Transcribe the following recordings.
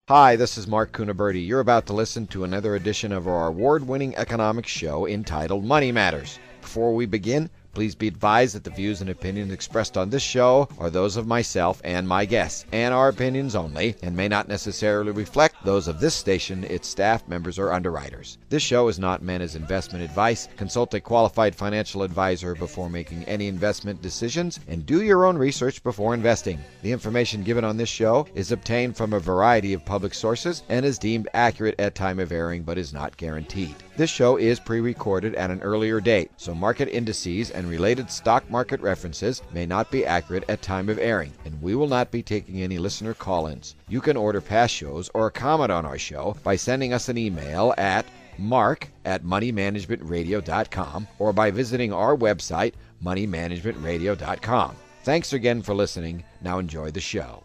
Hi, this is Mark Cunaberti. You're about to listen to another edition of our award-winning economics show entitled Money Matters. Before we begin, please be advised that the views and opinions expressed on this show are those of myself and my guests, and are opinions only, and may not necessarily reflect those of this station, its staff, members, or underwriters. This show is not meant as investment advice. Consult a qualified financial advisor before making any investment decisions, and do your own research before investing. The information given on this show is obtained from a variety of public sources and is deemed accurate at time of airing, but is not guaranteed. This show is pre-recorded at an earlier date, so market indices and related stock market references may not be accurate at time of airing, and we will not be taking any listener call-ins. You can order past shows or comment on our show by sending us an email at mark@moneymanagementradio.com or by visiting our website, moneymanagementradio.com. Thanks again for listening. Now enjoy the show.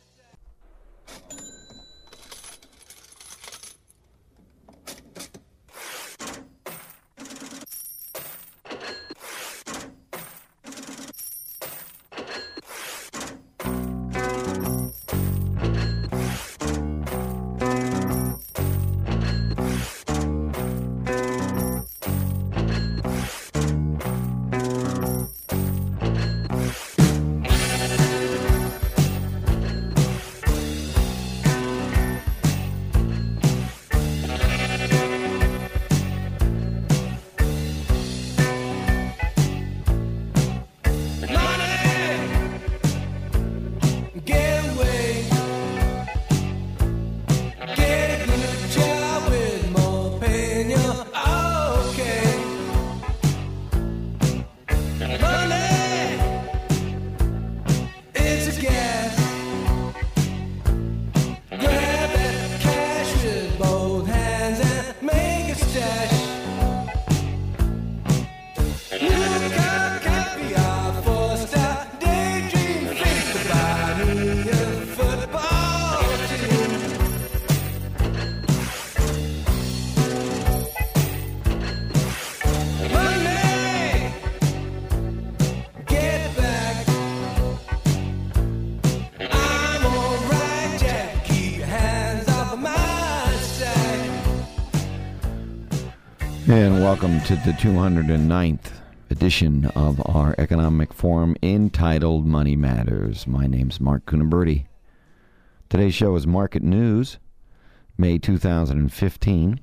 And welcome to the 209th edition of our economic forum entitled Money Matters. My name's Mark Cunaberti. Today's show is Market News, May 2015.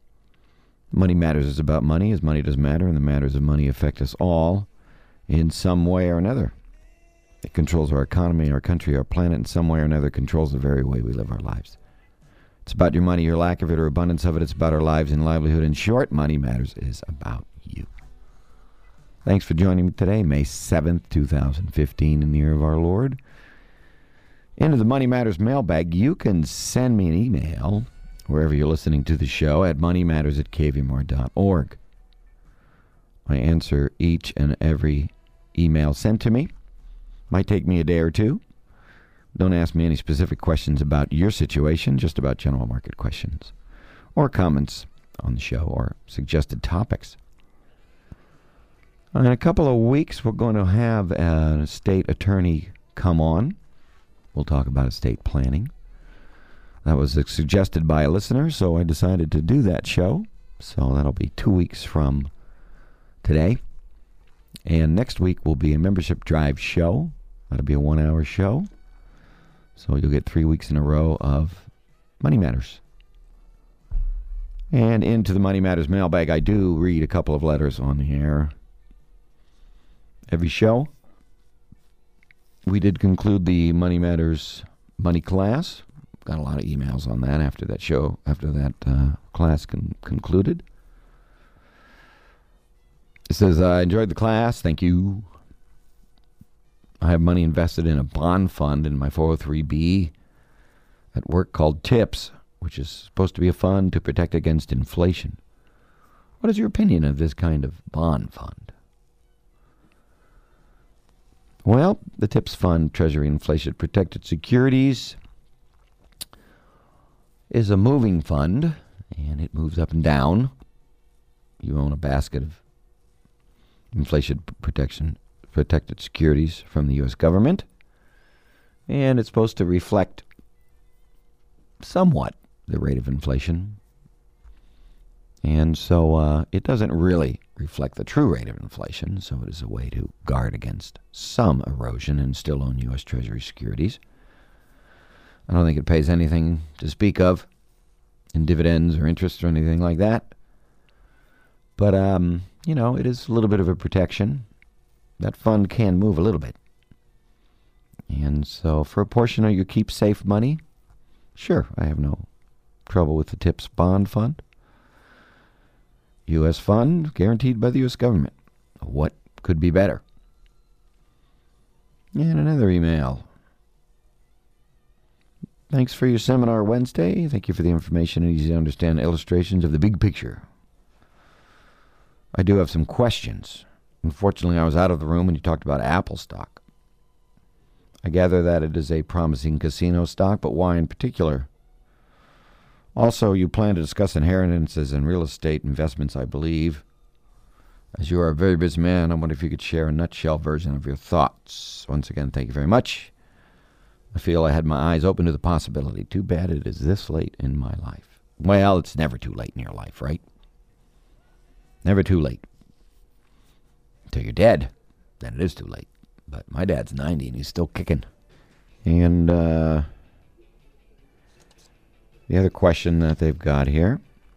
Money Matters is about money, as money does matter, and the matters of money affect us all in some way or another. It controls our economy, our country, our planet, in some way or another. It controls the very way we live our lives. It's about your money, your lack of it, or abundance of it. It's about our lives and livelihood. In short, Money Matters is about you. Thanks for joining me today, May 7th, 2015, in the year of our Lord. Into the Money Matters mailbag, you can send me an email, wherever you're listening to the show, at moneymatters@kvmr.org. I answer each and every email sent to me. Might take me a day or two. Don't ask me any specific questions about your situation, just about general market questions or comments on the show or suggested topics. In a couple of weeks, we're going to have a state attorney come on. We'll talk about estate planning. That was suggested by a listener, so I decided to do that show. So that'll be 2 weeks from today. And next week will be a membership drive show. That'll be a 1-hour show. So you'll get 3 weeks in a row of Money Matters. And into the Money Matters mailbag, I do read a couple of letters on the air every show. We did conclude the Money Matters money class. Got a lot of emails on that after that show, after that class concluded. It says, I enjoyed the class. Thank you. I have money invested in a bond fund in my 403B at work called TIPS, which is supposed to be a fund to protect against inflation. What is your opinion of this kind of bond fund? Well, the TIPS fund, Treasury Inflation Protected Securities, is a moving fund, and it moves up and down. You own a basket of inflation protected securities from the U.S. government, and it's supposed to reflect somewhat the rate of inflation. And so it doesn't really reflect the true rate of inflation, so it is a way to guard against some erosion and still own U.S. Treasury securities. I don't think it pays anything to speak of in dividends or interest or anything like that. But, it is a little bit of a protection. That fund can move a little bit. And so for a portion of your keep safe money, sure, I have no trouble with the TIPS bond fund. U.S. fund guaranteed by the U.S. government. What could be better? And another email. Thanks for your seminar Wednesday. Thank you for the information and easy to understand illustrations of the big picture. I do have some questions. Unfortunately, I was out of the room when you talked about Apple stock. I gather that it is a promising casino stock, but why in particular? Also, you plan to discuss inheritances and real estate investments, I believe. As you are a very busy man, I wonder if you could share a nutshell version of your thoughts. Once again, thank you very much. I feel I had my eyes open to the possibility. Too bad it is this late in my life. Well, it's never too late in your life, right? Never too late. Until you're dead, then it is too late. But my dad's 90 and he's still kicking. And the other question that they've got here.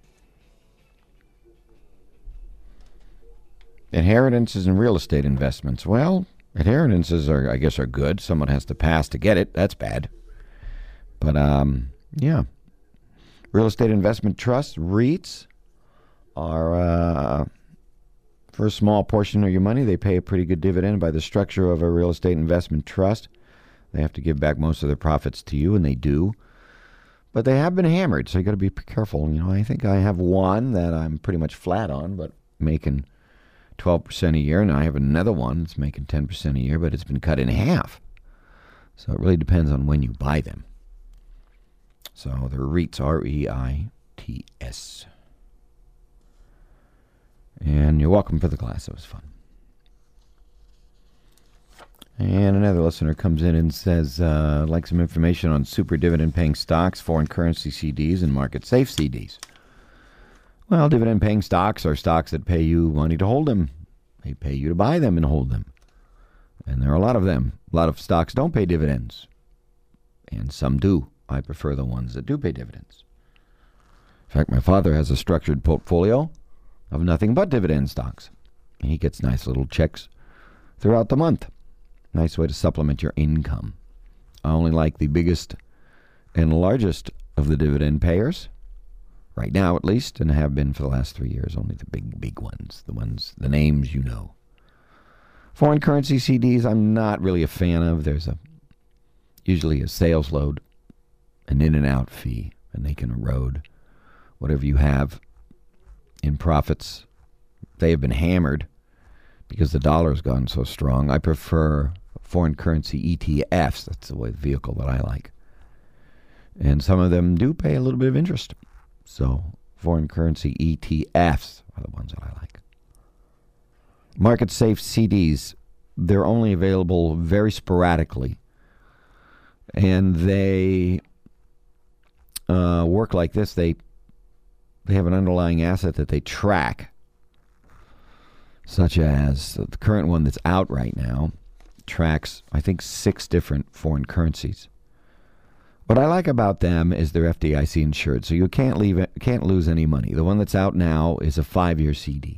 Inheritances and real estate investments. Well, inheritances are good. Someone has to pass to get it. That's bad. But, yeah. Real estate investment trusts, REITs, are, for a small portion of your money, they pay a pretty good dividend by the structure of a real estate investment trust. They have to give back most of their profits to you, and they do. But they have been hammered, so you got to be careful. I think I have one that I'm pretty much flat on, but making 12% a year, and I have another one that's making 10% a year, but it's been cut in half. So it really depends on when you buy them. So the REITs, REITs. And you're welcome for the class. It was fun. And another listener comes in and says, I'd like some information on super dividend-paying stocks, foreign currency CDs, and market-safe CDs. Well, dividend-paying stocks are stocks that pay you money to hold them. They pay you to buy them and hold them. And there are a lot of them. A lot of stocks don't pay dividends. And some do. I prefer the ones that do pay dividends. In fact, my father has a structured portfolio of nothing but dividend stocks. And he gets nice little checks throughout the month. Nice way to supplement your income. I only like the biggest and largest of the dividend payers. Right now, at least, and have been for the last 3 years. Only the big ones. The names you know. Foreign currency CDs, I'm not really a fan of. There's usually a sales load, an in and out fee, and they can erode whatever you have in profits. They have been hammered because the dollar has gone so strong. I prefer foreign currency ETFs. That's the vehicle that I like. And some of them do pay a little bit of interest. So foreign currency ETFs are the ones that I like. Market safe CDs, they're only available very sporadically. And they work like this. They have an underlying asset that they track, such as the current one that's out right now tracks, I think, 6 different foreign currencies. What I like about them is they're FDIC insured, so you can't lose any money. The one that's out now is a 5-year CD.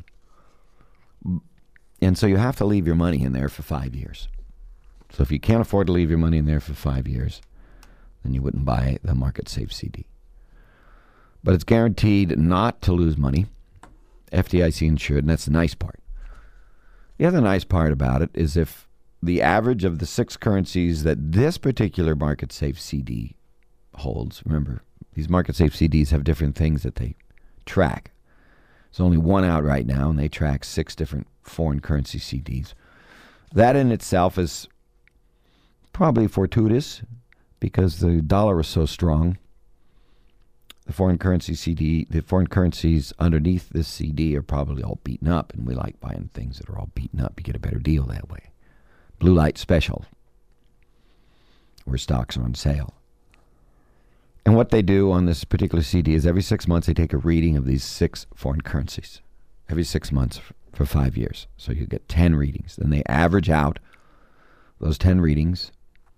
And so you have to leave your money in there for 5 years. So if you can't afford to leave your money in there for 5 years, then you wouldn't buy the market safe CD. But it's guaranteed not to lose money, FDIC insured, and that's the nice part. The other nice part about it is if the average of the 6 currencies that this particular market safe CD holds, remember, these market safe CDs have different things that they track. There's only one out right now, and they track 6 different foreign currency CDs. That in itself is probably fortuitous because the dollar is so strong. The foreign currency CD, the foreign currencies underneath this CD are probably all beaten up, and we like buying things that are all beaten up. You get a better deal that way. Blue light special, where stocks are on sale. And what they do on this particular CD is every 6 months they take a reading of these 6 foreign currencies. Every 6 months for 5 years. So you get 10 readings. Then they average out those 10 readings,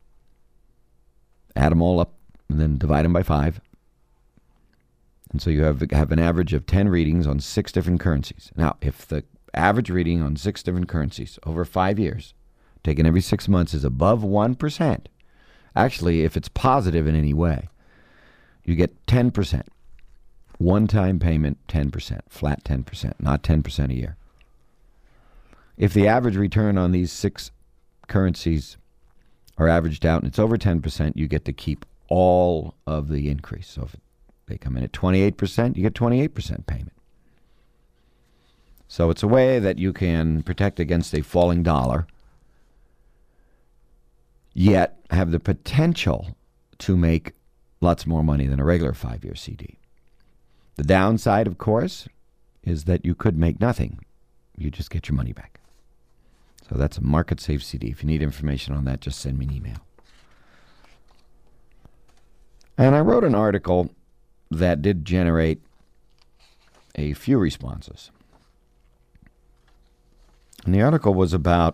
add them all up, and then divide them by 5. And so you have an average of 10 readings on 6 different currencies. Now, if the average reading on 6 different currencies over 5 years, taken every 6 months, is above 1%, actually, if it's positive in any way, you get 10%. One-time payment, 10%, flat 10%, not 10% a year. If the average return on these 6 currencies are averaged out and it's over 10%, you get to keep all of the increase. So if they come in at 28%, you get 28% payment. So it's a way that you can protect against a falling dollar, yet have the potential to make lots more money than a regular 5-year CD. The downside, of course, is that you could make nothing. You just get your money back. So that's a market safe CD. If you need information on that, just send me an email. And I wrote an article that did generate a few responses. And the article was the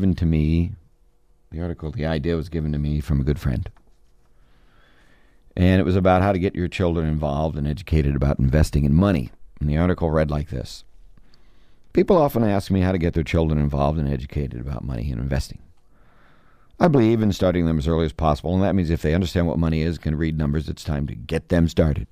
idea was given to me from a good friend. And it was about how to get your children involved and educated about investing in money. And the article read like this. People often ask me how to get their children involved and educated about money and investing. I believe in starting them as early as possible, and that means if they understand what money is, can read numbers, it's time to get them started.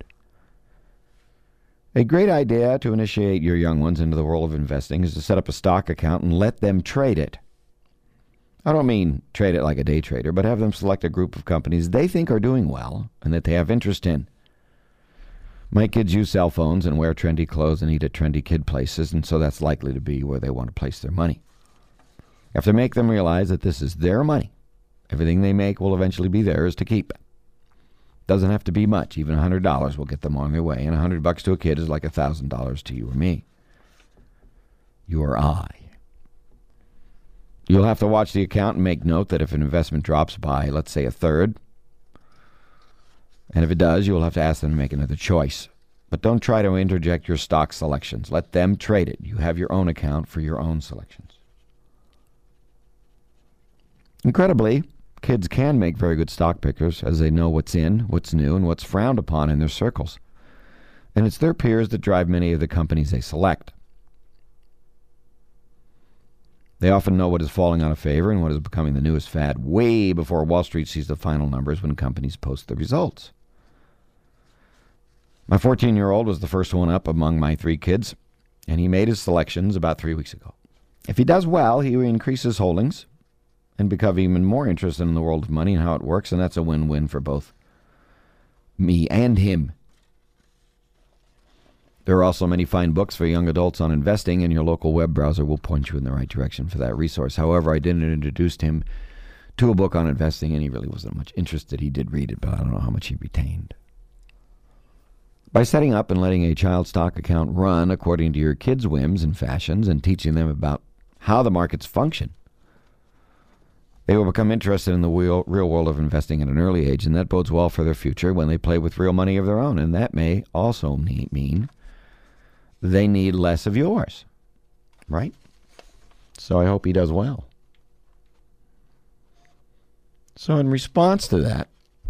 A great idea to initiate your young ones into the world of investing is to set up a stock account and let them trade it. I don't mean trade it like a day trader, but have them select a group of companies they think are doing well and that they have interest in. My kids use cell phones and wear trendy clothes and eat at trendy kid places, and so that's likely to be where they want to place their money. You have to make them realize that this is their money. Everything they make will eventually be theirs to keep. Doesn't have to be much. Even $100 will get them on their way, and $100 to a kid is like $1,000 to you or me. You or I. You'll have to watch the account and make note that if an investment drops by, let's say, a third, and if it does, you'll have to ask them to make another choice. But don't try to interject your stock selections. Let them trade it. You have your own account for your own selections. Incredibly, kids can make very good stock pickers as they know what's in, what's new, and what's frowned upon in their circles. And it's their peers that drive many of the companies they select. They often know what is falling out of favor and what is becoming the newest fad way before Wall Street sees the final numbers when companies post the results. My 14-year-old was the first one up among my 3 kids, and he made his selections about 3 weeks ago. If he does well, he will increase his holdings and become even more interested in the world of money and how it works, and that's a win-win for both me and him. There are also many fine books for young adults on investing, and your local web browser will point you in the right direction for that resource. However, I didn't introduce him to a book on investing, and he really wasn't much interested. He did read it, but I don't know how much he retained. By setting up and letting a child stock account run according to your kids' whims and fashions and teaching them about how the markets function, they will become interested in the real world of investing at an early age, and that bodes well for their future when they play with real money of their own. And that may also mean they need less of yours, right? So I hope he does well. So in response to that,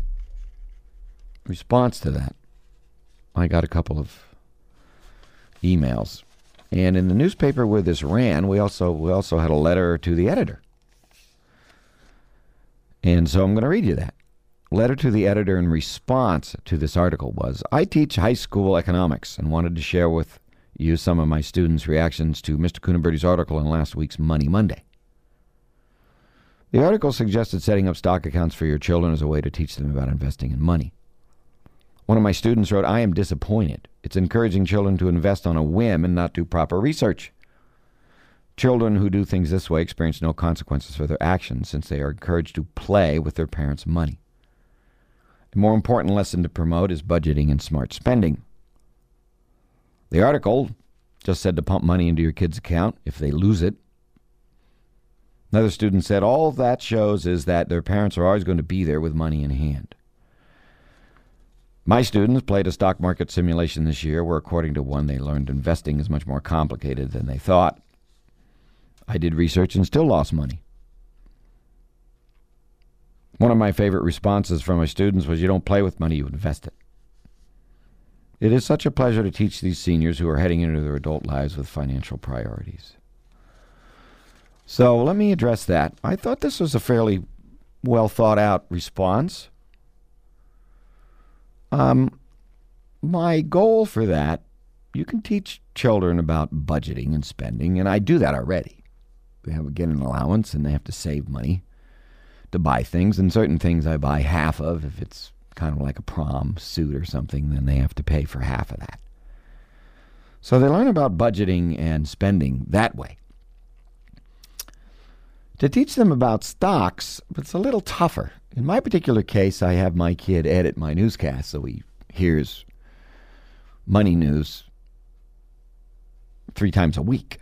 I got a couple of emails. And in the newspaper where this ran, we also had a letter to the editor. And so I'm going to read you that. Letter to the editor in response to this article was, I teach high school economics and wanted to share with you some of my students' reactions to Mr. Cunaberti's article in last week's Money Monday. The article suggested setting up stock accounts for your children as a way to teach them about investing in money. One of my students wrote, I am disappointed. It's encouraging children to invest on a whim and not do proper research. Children who do things this way experience no consequences for their actions since they are encouraged to play with their parents' money. A more important lesson to promote is budgeting and smart spending. The article just said to pump money into your kid's account if they lose it. Another student said, all that shows is that their parents are always going to be there with money in hand. My students played a stock market simulation this year where, according to one, they learned investing is much more complicated than they thought. I did research and still lost money. One of my favorite responses from my students was, "You don't play with money, you invest it." It is such a pleasure to teach these seniors who are heading into their adult lives with financial priorities. So let me address that. I thought this was a fairly well thought out response. My goal for that, you can teach children about budgeting and spending, and I do that already. They have to get an allowance and they have to save money to buy things, and certain things I buy half of. If it's kind of like a prom suit or something, then they have to pay for half of that. So they learn about budgeting and spending that way. To teach them about stocks, it's a little tougher. In my particular case, I have my kid edit my newscast so he hears money news 3 times a week.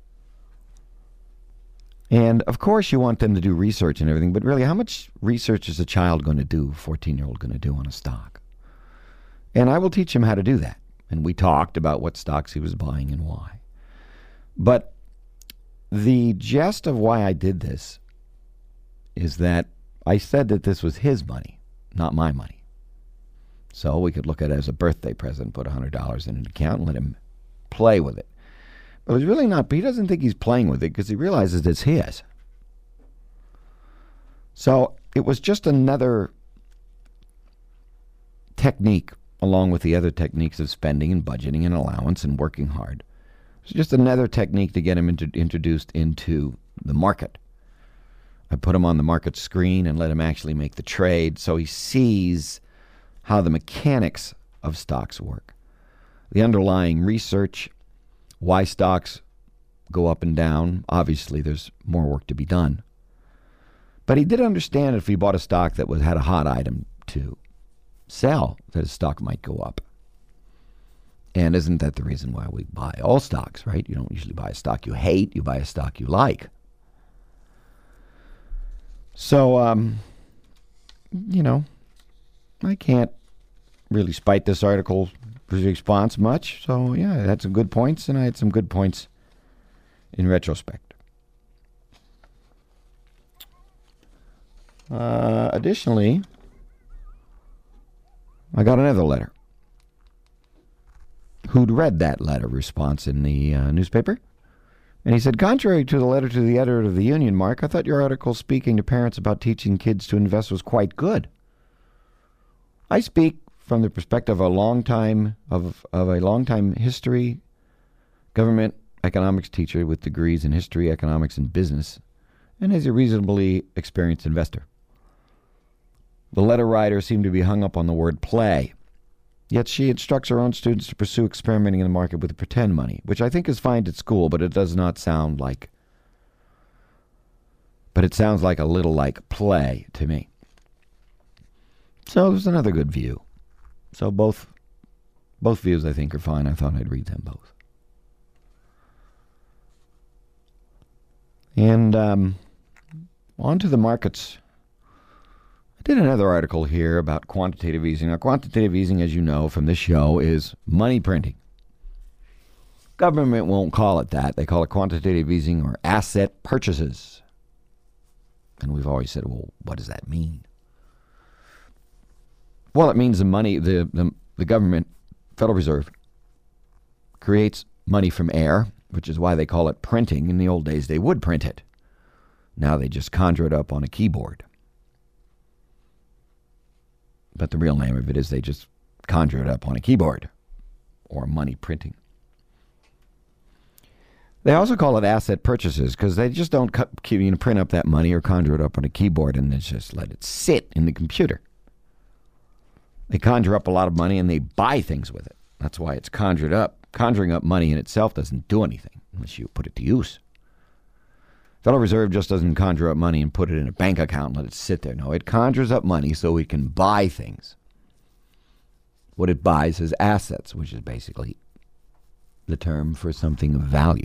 And, of course, you want them to do research and everything, but really, how much research is a child going to do, a 14-year-old going to do on a stock? And I will teach him how to do that. And we talked about what stocks he was buying and why. But the gist of why I did this is that I said that this was his money, not my money. So we could look at it as a birthday present, put $100 in an account and let him play with it. But it's really not. But he doesn't think he's playing with it because he realizes it's his. So it was just another technique, along with the other techniques of spending and budgeting and allowance and working hard. It's just another technique to get him introduced into the market. I put him on the market screen and let him actually make the trade so he sees how the mechanics of stocks work. The underlying research, why stocks go up and down. Obviously, there's more work to be done. But he did understand if he bought a stock that had a hot item to sell, that a stock might go up. And isn't that the reason why we buy all stocks, right? You don't usually buy a stock you hate, you buy a stock you like. So, I can't really spite this article's response much. So, yeah, it had some good points, and I had some good points in retrospect. Additionally, I got another letter. Who'd read that letter response in the newspaper. And he said, contrary to the letter to the editor of the Union, Mark, I thought your article speaking to parents about teaching kids to invest was quite good. I speak from the perspective of a long-time history, government economics teacher with degrees in history, economics, and business, and as a reasonably experienced investor. The letter writer seemed to be hung up on the word play. Yet she instructs her own students to pursue experimenting in the market with pretend money, which I think is fine at school, but it does not sound like. But it sounds like a little like play to me. So there's another good view. So both views I think are fine. I thought I'd read them both. And on to the markets. I did another article here about quantitative easing. Now, quantitative easing, as you know from this show, is money printing. Government won't call it that. They call it quantitative easing or asset purchases. And we've always said, well, what does that mean? Well, it means the government, Federal Reserve, creates money from air, which is why they call it printing. In the old days, they would print it. Now they just conjure it up on a keyboard. But the real name of it is they just conjure it up on a keyboard, or money printing. They also call it asset purchases because they just don't print up that money or conjure it up on a keyboard and then just let it sit in the computer. They conjure up a lot of money and they buy things with it. That's why it's conjured up. Conjuring up money in itself doesn't do anything unless you put it to use. Federal Reserve just doesn't conjure up money and put it in a bank account and let it sit there. No, it conjures up money so it can buy things. What it buys is assets, which is basically the term for something of value.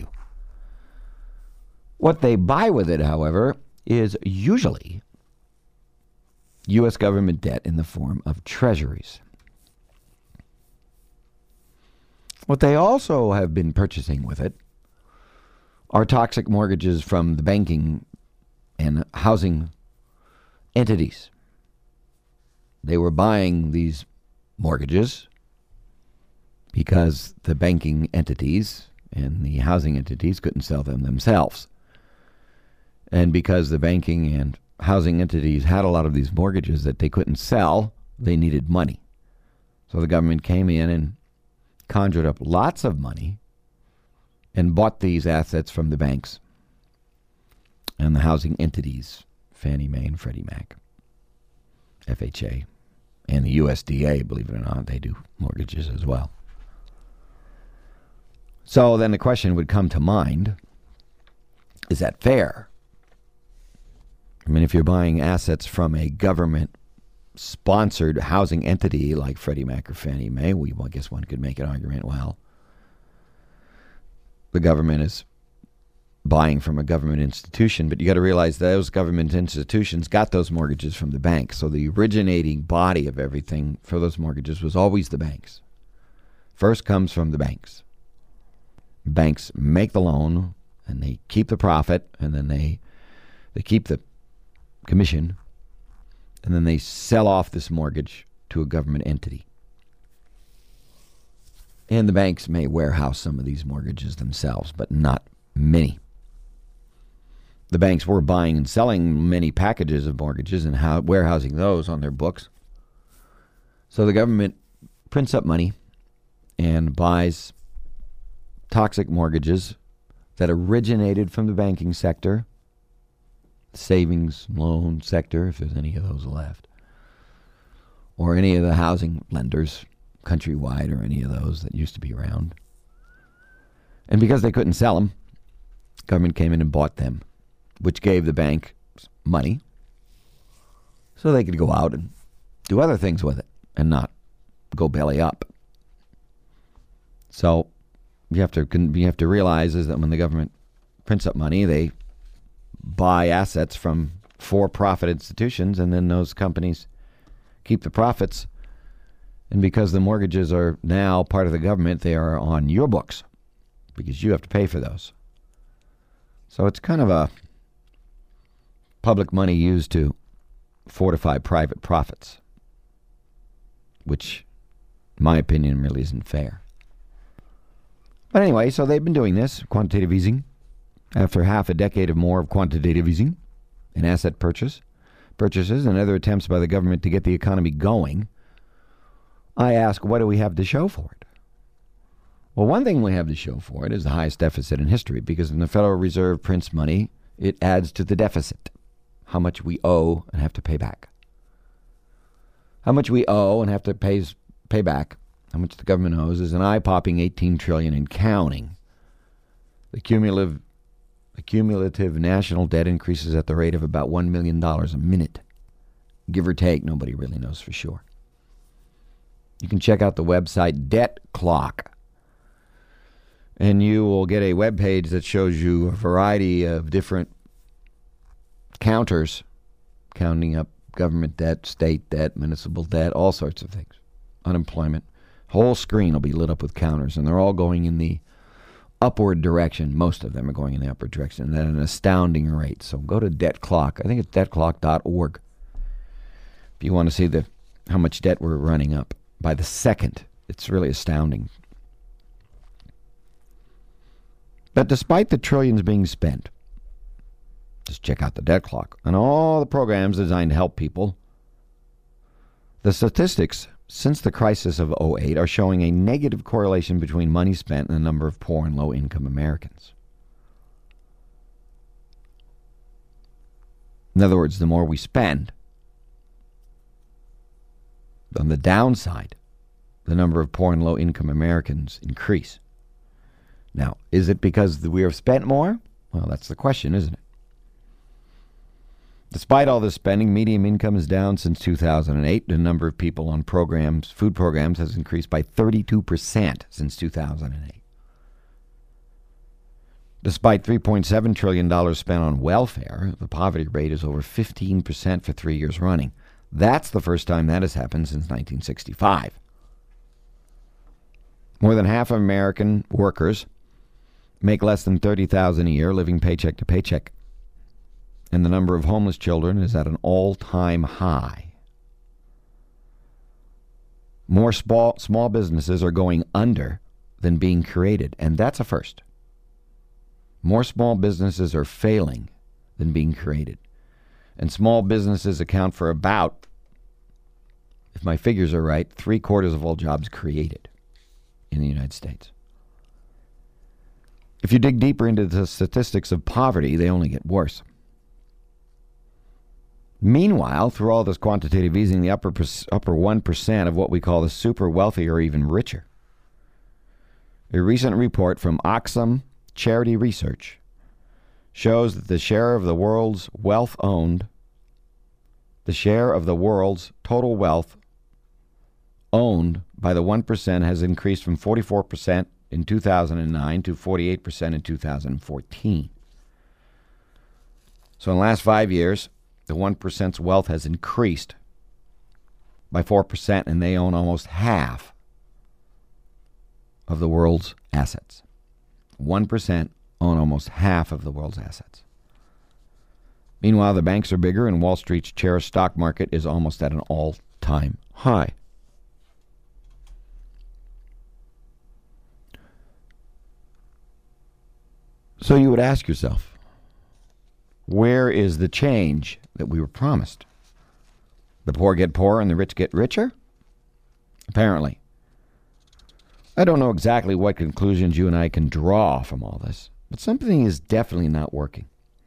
What they buy with it, however, is usually U.S. government debt in the form of treasuries. What they also have been purchasing with it are toxic mortgages from the banking and housing entities. They were buying these mortgages because the banking entities and the housing entities couldn't sell them themselves. And because the banking and housing entities had a lot of these mortgages that they couldn't sell, they needed money. So the government came in and conjured up lots of money and bought these assets from the banks and the housing entities, Fannie Mae and Freddie Mac, FHA, and the USDA, believe it or not, they do mortgages as well. So then the question would come to mind, is that fair? I mean, if you're buying assets from a government-sponsored housing entity like Freddie Mac or Fannie Mae, I guess one could make an argument, well, the government is buying from a government institution, but you got to realize those government institutions got those mortgages from the banks. So the originating body of everything for those mortgages was always the banks. First comes from the banks. Banks make the loan, and they keep the profit, and then they keep the commission, and then they sell off this mortgage to a government entity. And the banks may warehouse some of these mortgages themselves, but not many. The banks were buying and selling many packages of mortgages and warehousing those on their books. So the government prints up money and buys toxic mortgages that originated from the banking sector, savings loan sector, if there's any of those left, or any of the housing lenders, Countrywide or any of those that used to be around. And because they couldn't sell them, government came in and bought them, which gave the bank money so they could go out and do other things with it and not go belly up. So you have to realize is that when the government prints up money, they buy assets from for-profit institutions, and then those companies keep the profits. And because the mortgages are now part of the government, they are on your books because you have to pay for those. So it's kind of a public money used to fortify private profits, which, in my opinion, really isn't fair. But anyway, so they've been doing this, quantitative easing. After half a decade or more of quantitative easing and asset purchases and other attempts by the government to get the economy going, I ask, what do we have to show for it? Well, one thing we have to show for it is the highest deficit in history, because when the Federal Reserve prints money, it adds to the deficit, how much we owe and have to pay back. How much we owe and have to pay back, how much the government owes, is an eye-popping $18 trillion and counting. The cumulative national debt increases at the rate of about $1 million a minute. Give or take, nobody really knows for sure. You can check out the website Debt Clock, and you will get a web page that shows you a variety of different counters, counting up government debt, state debt, municipal debt, all sorts of things. Unemployment. Whole screen will be lit up with counters, and they're all going in the upward direction. Most of them are going in the upward direction at an astounding rate. So go to Debt Clock. I think it's debtclock.org. If you want to see how much debt we're running up by the second, it's really astounding. But despite the trillions being spent, just check out the Debt Clock and all the programs designed to help people, the statistics since the crisis of '08 are showing a negative correlation between money spent and the number of poor and low-income Americans. In other words, the more we spend, on the downside, the number of poor and low-income Americans increase. Now, is it because we have spent more? Well, that's the question, isn't it? Despite all this spending, median income is down since 2008. The number of people on food programs, has increased by 32% since 2008. Despite $3.7 trillion spent on welfare, the poverty rate is over 15% for 3 years running. That's the first time that has happened since 1965. More than half of American workers make less than $30,000 a year, living paycheck to paycheck. And the number of homeless children is at an all-time high. More small businesses are going under than being created, and that's a first. More small businesses are failing than being created. And small businesses account for about, if my figures are right, 3/4 of all jobs created in the United States. If you dig deeper into the statistics of poverty, they only get worse. Meanwhile, through all this quantitative easing, the upper 1% of what we call the super wealthy are even richer. A recent report from Oxfam Charity Research shows that the share of the world's wealth owned, the share of the world's total wealth owned by the 1% has increased from 44% in 2009 to 48% in 2014. So in the last 5 years, the 1%'s wealth has increased by 4%, and they own almost half of the world's assets. 1% own almost half of the world's assets. Meanwhile, the banks are bigger, and Wall Street's cherished stock market is almost at an all-time high. So you would ask yourself, where is the change that we were promised? The poor get poorer and the rich get richer? Apparently. I don't know exactly what conclusions you and I can draw from all this, but something is definitely not working.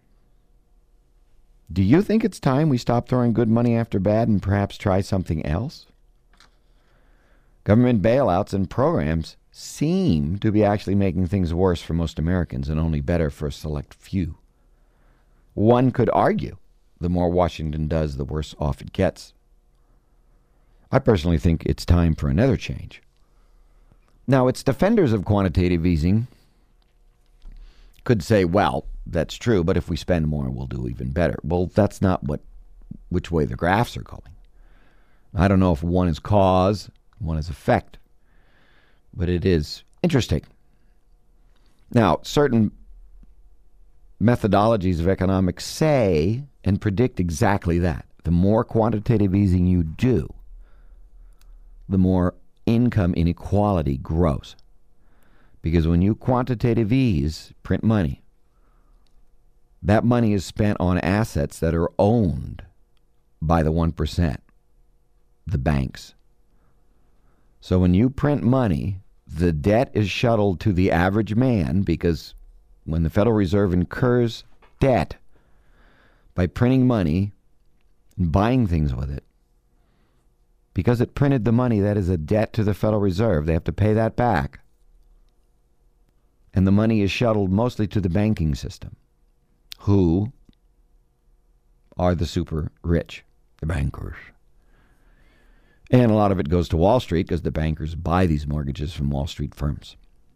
Do you think it's time we stop throwing good money after bad and perhaps try something else? Government bailouts and programs seem to be actually making things worse for most Americans and only better for a select few. One could argue the more Washington does, the worse off it gets. I personally think it's time for another change. Now, its defenders of quantitative easing could say, well, that's true, but if we spend more, we'll do even better. Well, that's not which way the graphs are going. I don't know if one is cause, one is effect, but it is interesting. Now, certain methodologies of economics say and predict exactly that. The more quantitative easing you do, the more income inequality grows. Because when you quantitative ease, print money, that money is spent on assets that are owned by the 1%, the banks. So when you print money, the debt is shuttled to the average man, because when the Federal Reserve incurs debt by printing money and buying things with it, because it printed the money, that is a debt to the Federal Reserve. They have to pay that back. And the money is shuttled mostly to the banking system, who are the super rich, the bankers. And a lot of it goes to Wall Street because the bankers buy these mortgages from Wall Street firms.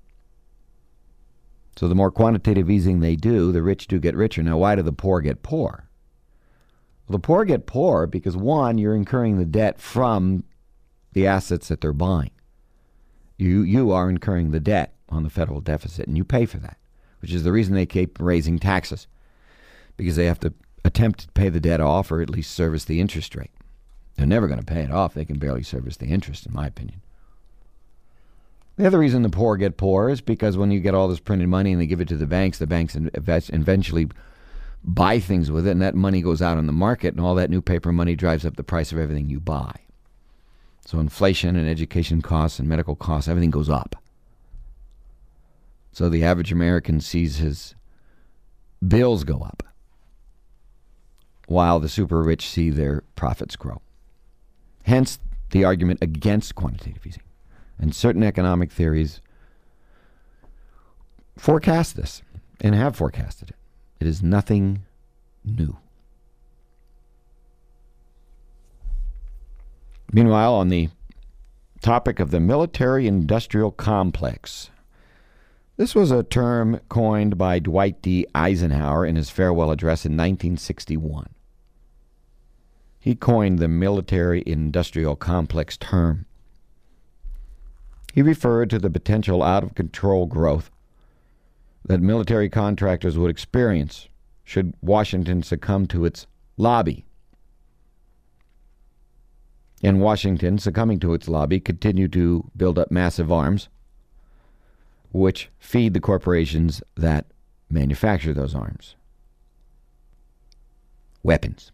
So the more quantitative easing they do, the rich do get richer. Now, why do the poor get poor? Well, the poor get poor because, one, you're incurring the debt from the assets that they're buying. You are incurring the debt on the federal deficit, and you pay for that, which is the reason they keep raising taxes, because they have to attempt to pay the debt off or at least service the interest rate. They're never going to pay it off. They can barely service the interest, in my opinion. The other reason the poor get poor is because when you get all this printed money and they give it to the banks eventually buy things with it, and that money goes out on the market, and all that new paper money drives up the price of everything you buy. So inflation and education costs and medical costs, everything goes up. So the average American sees his bills go up, while the super rich see their profits grow. Hence the argument against quantitative easing. And certain economic theories forecast this and have forecasted it. It is nothing new. Meanwhile, on the topic of the military-industrial complex, this was a term coined by Dwight D. Eisenhower in his farewell address in 1961. He coined the military-industrial complex term. He referred to the potential out-of-control growth that military contractors would experience should Washington succumb to its lobby. And Washington, succumbing to its lobby, continued to build up massive arms, which feed the corporations that manufacture those arms. Weapons.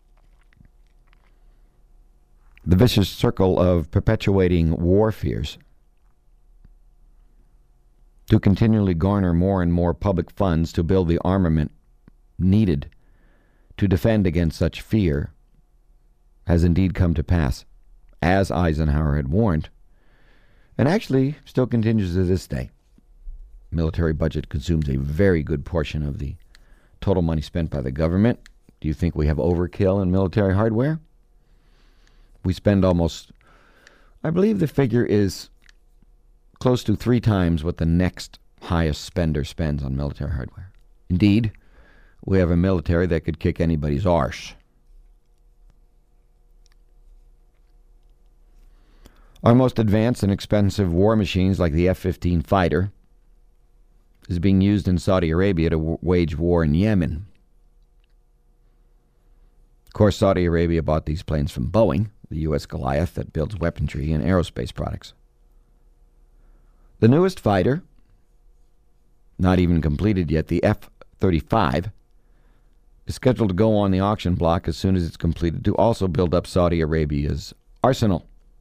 The vicious circle of perpetuating war fears to continually garner more and more public funds to build the armament needed to defend against such fear has indeed come to pass, as Eisenhower had warned, and actually still continues to this day. Military budget consumes a very good portion of the total money spent by the government. Do you think we have overkill in military hardware? We spend almost, I believe the figure is close to 3 times what the next highest spender spends on military hardware. Indeed, we have a military that could kick anybody's arse. Our most advanced and expensive war machines, like the F-15 fighter, is being used in Saudi Arabia to wage war in Yemen. Of course, Saudi Arabia bought these planes from Boeing, the U.S. Goliath that builds weaponry and aerospace products. The newest fighter, not even completed yet, the F-35, is scheduled to go on the auction block as soon as it's completed to also build up Saudi Arabia's arsenal.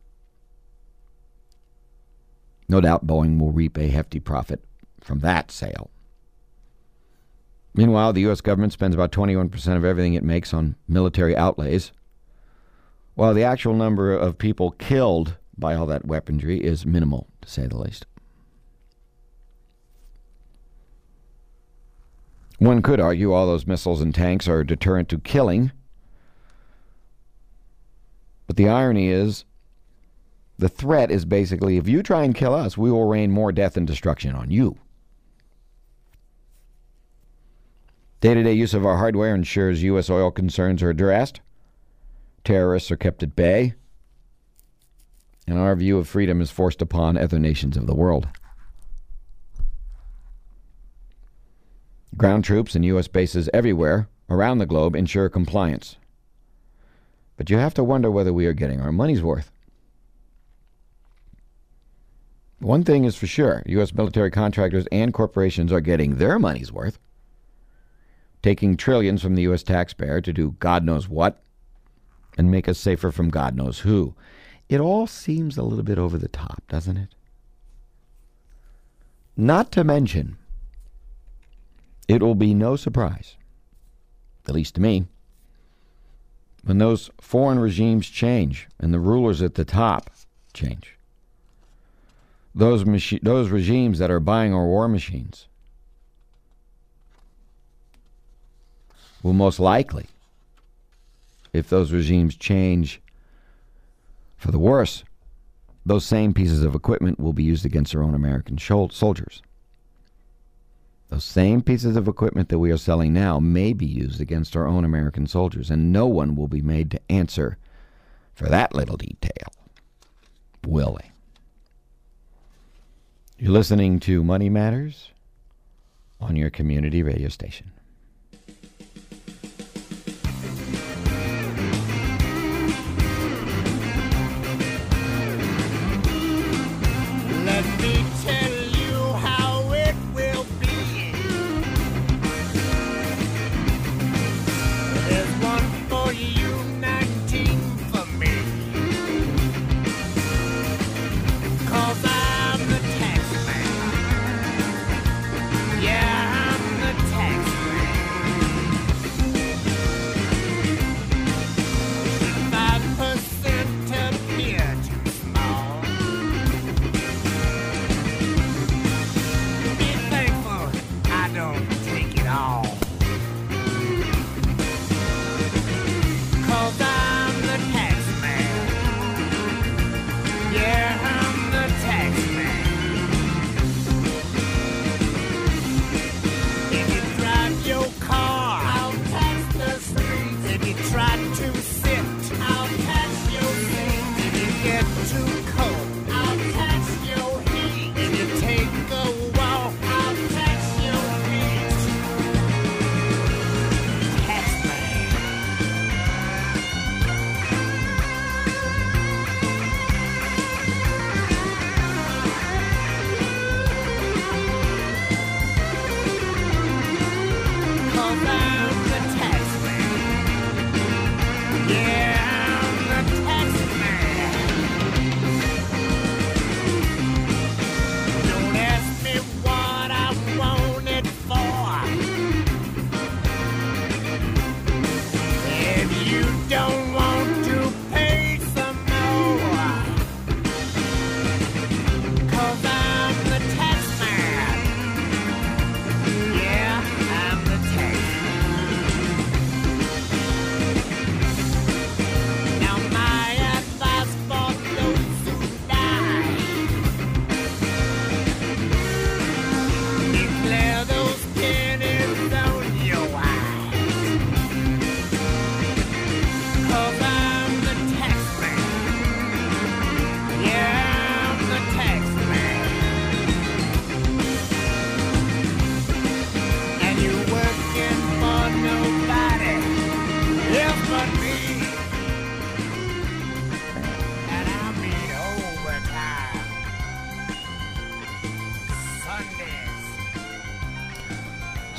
No doubt Boeing will reap a hefty profit from that sale. Meanwhile, the U.S. government spends about 21% of everything it makes on military outlays, while the actual number of people killed by all that weaponry is minimal, to say the least. One could argue all those missiles and tanks are a deterrent to killing, but the irony is, the threat is basically, if you try and kill us, we will rain more death and destruction on you. Day-to-day use of our hardware ensures U.S. oil concerns are addressed, terrorists are kept at bay, and our view of freedom is forced upon other nations of the world. Ground troops and U.S. bases everywhere around the globe ensure compliance. But you have to wonder whether we are getting our money's worth. One thing is for sure, U.S. military contractors and corporations are getting their money's worth, taking trillions from the U.S. taxpayer to do God knows what and make us safer from God knows who. It all seems a little bit over the top, doesn't it? Not to mention, it will be no surprise, at least to me, when those foreign regimes change and the rulers at the top change. Those regimes that are buying our war machines will most likely, if those regimes change for the worse, those same pieces of equipment will be used against our own American soldiers. Those same pieces of equipment that we are selling now may be used against our own American soldiers, and no one will be made to answer for that little detail, will they? You're listening to Money Matters on your community radio station. Let me tell you how it will be. There's one for you, 19 for me. 'Cause I'm the tax man. Yeah, I'm the tax man.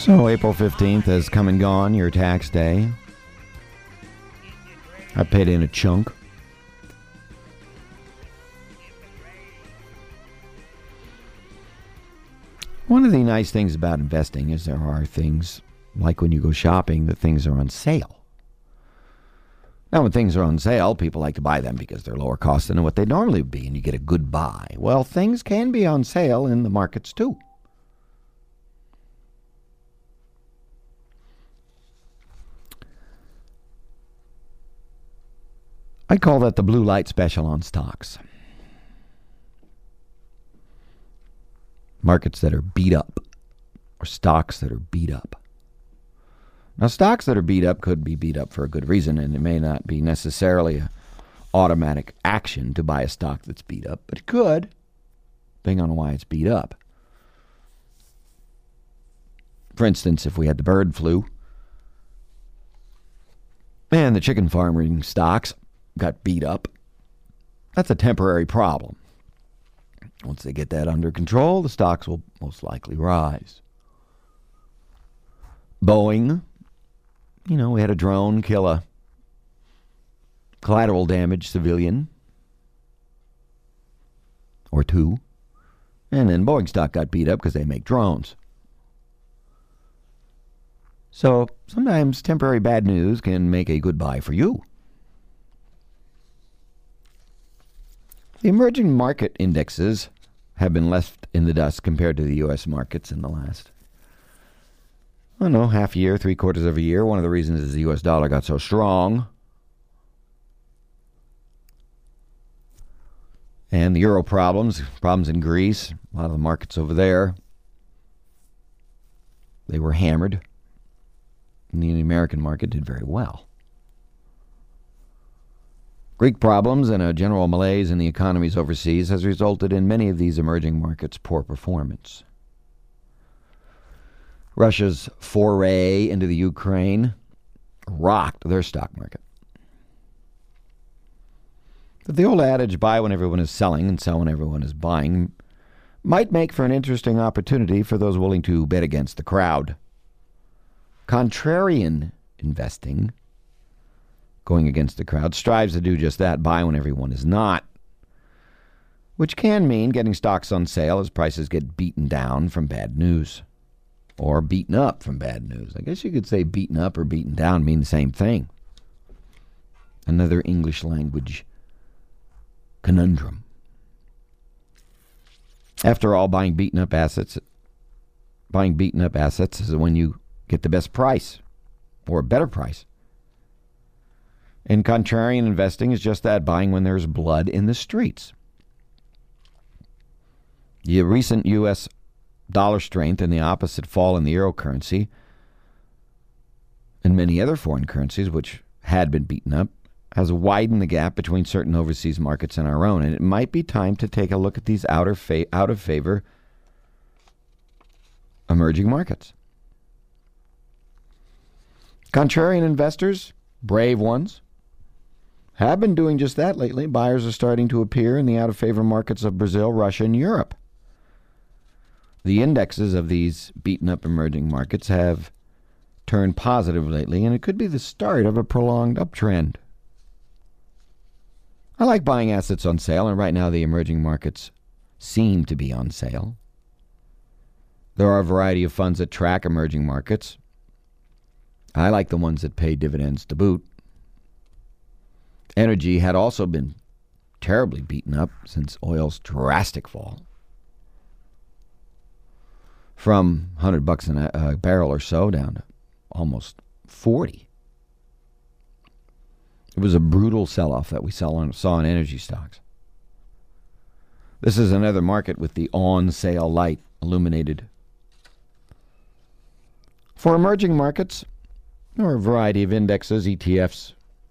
So April 15th has come and gone, your tax day. I paid in a chunk. One of the nice things about investing is there are things, like when you go shopping, that things are on sale. Now, when things are on sale, people like to buy them because they're lower cost than what they'd normally be, and you get a good buy. Well, things can be on sale in the markets, too. I call that the blue light special on stocks. Markets that are beat up, or stocks that are beat up. Now, stocks that are beat up could be beat up for a good reason, and it may not be necessarily an automatic action to buy a stock that's beat up, but it could, depending on why it's beat up. For instance, if we had the bird flu and the chicken farming stocks got beat up, that's a temporary problem. Once they get that under control, the stocks will most likely rise. Boeing, we had a drone kill a collateral damage civilian or two, and then Boeing stock got beat up because they make drones. So sometimes temporary bad news can make a good buy for you. The emerging market indexes have been left in the dust compared to the U.S. markets in the last, half a year, 3/4 of a year. One of the reasons is the U.S. dollar got so strong. And the euro problems in Greece, a lot of the markets over there, they were hammered. And the American market did very well. Greek problems and a general malaise in the economies overseas has resulted in many of these emerging markets' poor performance. Russia's foray into the Ukraine rocked their stock market. But the old adage, buy when everyone is selling and sell when everyone is buying, might make for an interesting opportunity for those willing to bet against the crowd. Contrarian investing, going against the crowd, strives to do just that, buy when everyone is not, which can mean getting stocks on sale as prices get beaten down from bad news, or beaten up from bad news. I guess you could say beaten up or beaten down mean the same thing. Another English language conundrum. After all, buying beaten up assets is when you get the best price, or a better price. And contrarian investing is just that, buying when there's blood in the streets. The recent U.S. dollar strength and the opposite fall in the euro currency and many other foreign currencies which had been beaten up has widened the gap between certain overseas markets and our own. And it might be time to take a look at these out of favor emerging markets. Contrarian investors, brave ones, have been doing just that lately. Buyers are starting to appear in the out-of-favor markets of Brazil, Russia, and Europe. The indexes of these beaten-up emerging markets have turned positive lately, and it could be the start of a prolonged uptrend. I like buying assets on sale, and right now the emerging markets seem to be on sale. There are a variety of funds that track emerging markets. I like the ones that pay dividends to boot. Energy had also been terribly beaten up since oil's drastic fall. From $100 a barrel or so down to almost 40. It was a brutal sell-off that we saw in energy stocks. This is another market with the on-sale light illuminated. For emerging markets, there are a variety of indexes, ETFs,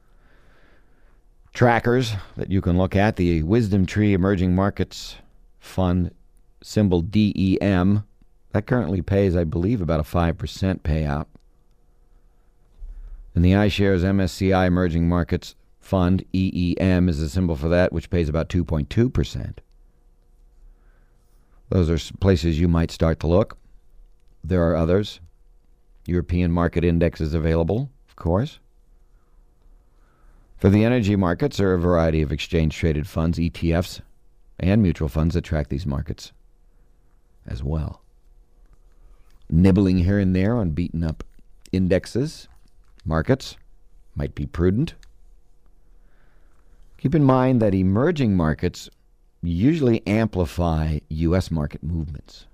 trackers that you can look at. The Wisdom Tree Emerging Markets Fund, symbol DEM, that currently pays, I believe, about a 5% payout. And the iShares MSCI Emerging Markets Fund, EEM, is the symbol for that, which pays about 2.2%. Those are places you might start to look. There are others. European market index is available, of course. For the energy markets, there are a variety of exchange-traded funds, ETFs, and mutual funds that track these markets as well. Nibbling here and there on beaten-up indexes, markets, might be prudent. Keep in mind that emerging markets usually amplify U.S. market movements.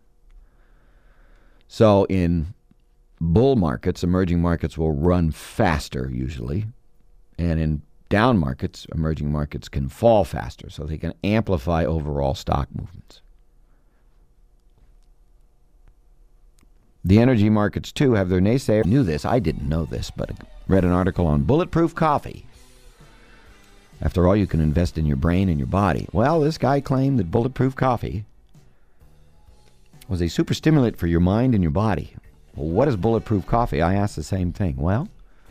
So in bull markets, emerging markets will run faster usually, and in down markets, emerging markets can fall faster, so they can amplify overall stock movements. The energy markets, too, have their naysayers. I knew this. I didn't know this, but I read an article on bulletproof coffee. After all, you can invest in your brain and your body. Well, this guy claimed that bulletproof coffee was a super stimulant for your mind and your body. Well, what is bulletproof coffee? I asked the same thing. Well,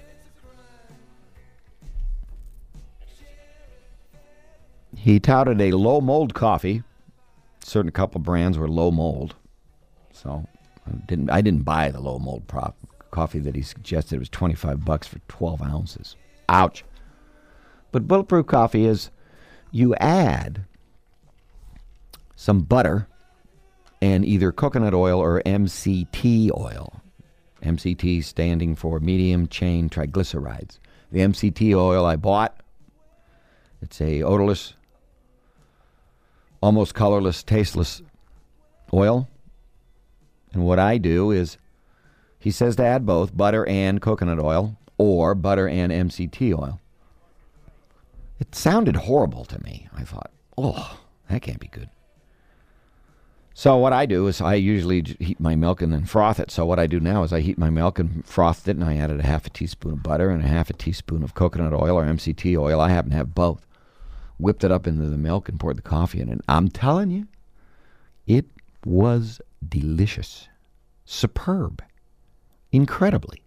he touted a low mold coffee. Certain couple brands were low mold. So I didn't buy the low mold coffee that he suggested. It was $25 for 12 ounces. Ouch. But bulletproof coffee is you add some butter and either coconut oil or MCT oil. MCT standing for medium chain triglycerides. The MCT oil I bought, it's a odorless, almost colorless, tasteless oil. And what I do is, he says to add both butter and coconut oil or butter and MCT oil. It sounded horrible to me. I thought, oh, that can't be good. So what I do is I usually heat my milk and then froth it. So what I do now is I heat my milk and frothed it, and I added a half a teaspoon of butter and a half a teaspoon of coconut oil or MCT oil. I happen to have both. Whipped it up into the milk and poured the coffee in it. I'm telling you, it was delicious. Superb. Incredibly.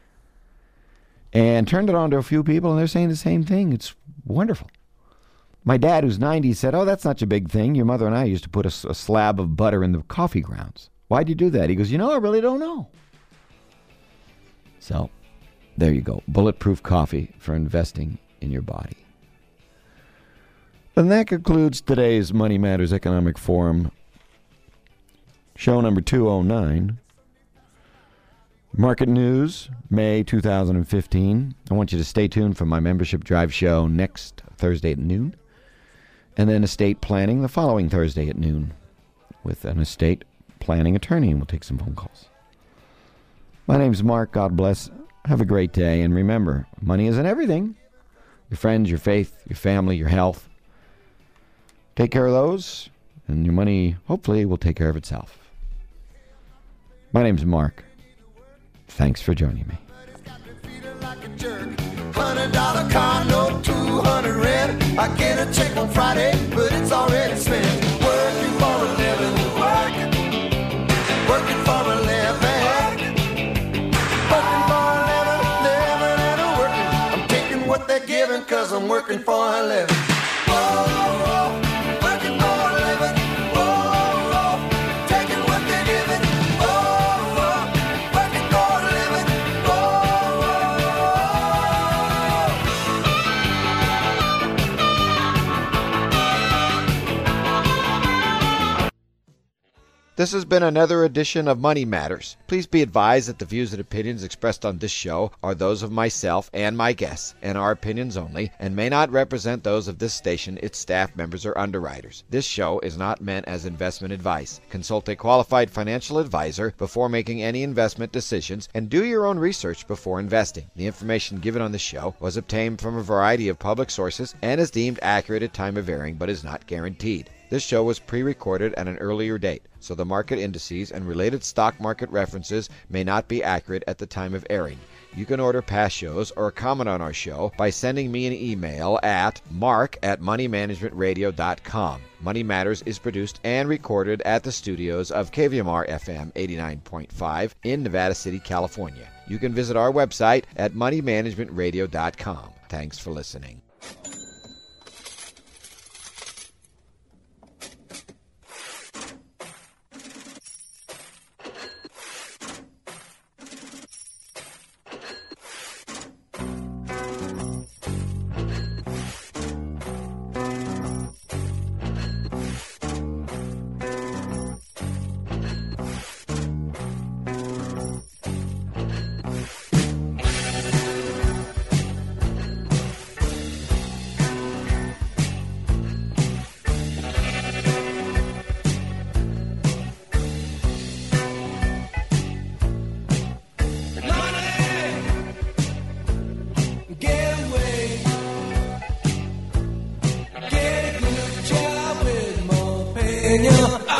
And turned it on to a few people, and they're saying the same thing. It's wonderful. My dad, who's 90, said, oh, that's not a big thing. Your mother and I used to put a slab of butter in the coffee grounds. Why'd you do that? He goes, I really don't know. So, there you go. Bulletproof coffee for investing in your body. And that concludes today's Money Matters Economic Forum, show number 209. Market news, May 2015. I want you to stay tuned for my membership drive show next Thursday at noon. And then estate planning the following Thursday at noon with an estate planning attorney, and we'll take some phone calls. My name's Mark. God bless. Have a great day. And remember, money isn't everything. Your friends, your faith, your family, your health. Take care of those, and your money, hopefully, will take care of itself. My name's Mark. Thanks for joining me. $100 car note, 200 rent. I get a check on Friday, but it's already spent. Working for a living, working for a living, working for a living and working. I'm taking what they're giving, 'cause I'm working for a living. Whoa, working for a living. Whoa, taking what they're giving. Whoa, working for a living. This has been another edition of Money Matters. Please be advised that the views and opinions expressed on this show are those of myself and my guests, and are opinions only, and may not represent those of this station, its staff members, or underwriters. This show is not meant as investment advice. Consult a qualified financial advisor before making any investment decisions, and do your own research before investing. The information given on the show was obtained from a variety of public sources and is deemed accurate at time of airing, but is not guaranteed. This show was pre-recorded at an earlier date, so the market indices and related stock market references may not be accurate at the time of airing. You can order past shows or comment on our show by sending me an email at mark@moneymanagementradio.com. Money Matters is produced and recorded at the studios of KVMR FM 89.5 in Nevada City, California. You can visit our website at moneymanagementradio.com. Thanks for listening. sueño.